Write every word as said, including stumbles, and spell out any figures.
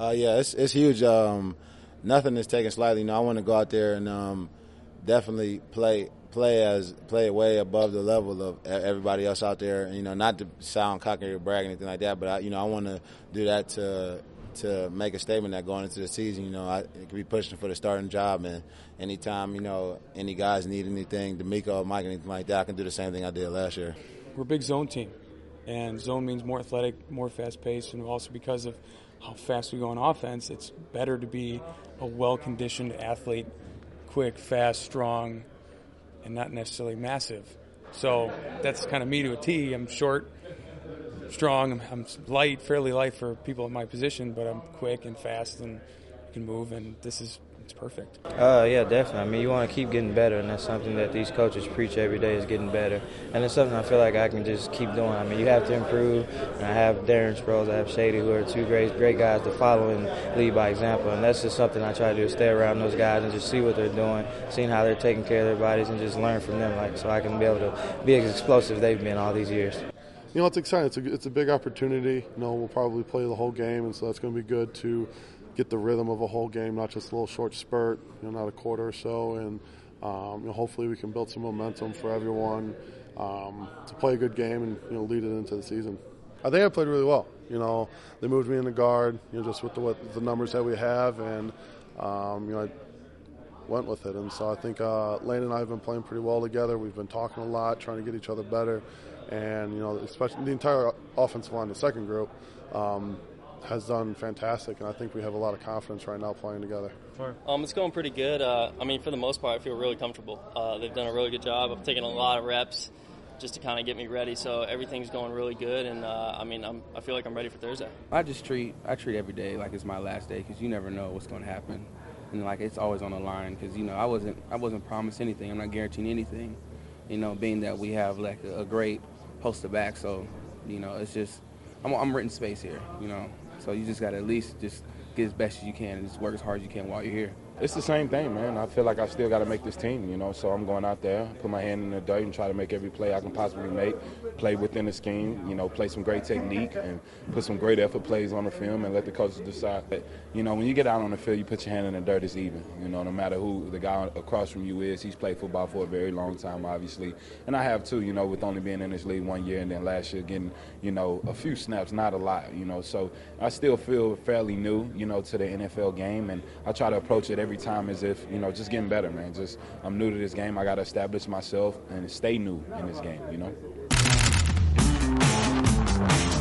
Uh, yeah, it's it's huge. Um, nothing is taken slightly. You know, I want to go out there and um, definitely play play as play way above the level of everybody else out there. You know, not to sound cocky or brag or anything like that, but I, you know, I want to do that to to make a statement that going into the season, you know, I could be pushing for the starting job, and anytime, you know, any guys need anything, D'Amico, Mike, anything like that, I can do the same thing I did last year. We're a big zone team, and zone means more athletic, more fast-paced, and also because of how fast we go on offense, it's better to be a well-conditioned athlete, quick, fast, strong, and not necessarily massive. So that's kind of me to a T. I'm short, strong, I'm, I'm light, fairly light for people in my position, but I'm quick and fast and can move, and this is it's perfect. Uh, yeah, definitely. I mean, you want to keep getting better, and that's something that these coaches preach every day is getting better. And it's something I feel like I can just keep doing. I mean, you have to improve. And I have Darren Sproles, I have Shady, who are two great great guys to follow and lead by example. And that's just something I try to do, stay around those guys and just see what they're doing, seeing how they're taking care of their bodies, and just learn from them, like so I can be able to be as explosive as they've been all these years. You know, it's exciting. It's a, it's a big opportunity. You know, we'll probably play the whole game, and so that's going to be good to get the rhythm of a whole game, not just a little short spurt, you know, not a quarter or so. And um, you know, hopefully we can build some momentum for everyone um, to play a good game and, you know, lead it into the season. I think I played really well. You know, they moved me in the guard, you know, just with the, what, the numbers that we have, and um, you know, I went with it. And so I think uh, Lane and I have been playing pretty well together. We've been talking a lot, trying to get each other better. And, you know, especially the entire offensive line, the second group, um, has done fantastic, and I think we have a lot of confidence right now playing together. Um, it's going pretty good. Uh, I mean, for the most part, I feel really comfortable. Uh, they've done a really good job of taking a lot of reps just to kind of get me ready, so everything's going really good, and uh, I mean, I'm, I feel like I'm ready for Thursday. I just treat I treat every day like it's my last day, because you never know what's going to happen, and like it's always on the line, because you know I wasn't I wasn't promised anything. I'm not guaranteeing anything, you know, being that we have like a, a great poster back, so you know it's just I'm I'm renting space here, you know. So you just got to at least just get as best as you can and just work as hard as you can while you're here. It's the same thing, man. I feel like I still got to make this team, you know, so I'm going out there, put my hand in the dirt and try to make every play I can possibly make, play within the scheme, you know, play some great technique and put some great effort plays on the film and let the coaches decide. But, you know, when you get out on the field, you put your hand in the dirt, it's even, you know, no matter who the guy across from you is. He's played football for a very long time, obviously. And I have, too, you know, with only being in this league one year and then last year getting, you know, a few snaps, not a lot, you know. So I still feel fairly new, you know, to the N F L game, and I try to approach it every time as if, you know, just getting better, man. Just I'm new to this game. I got to establish myself and stay new in this game, you know.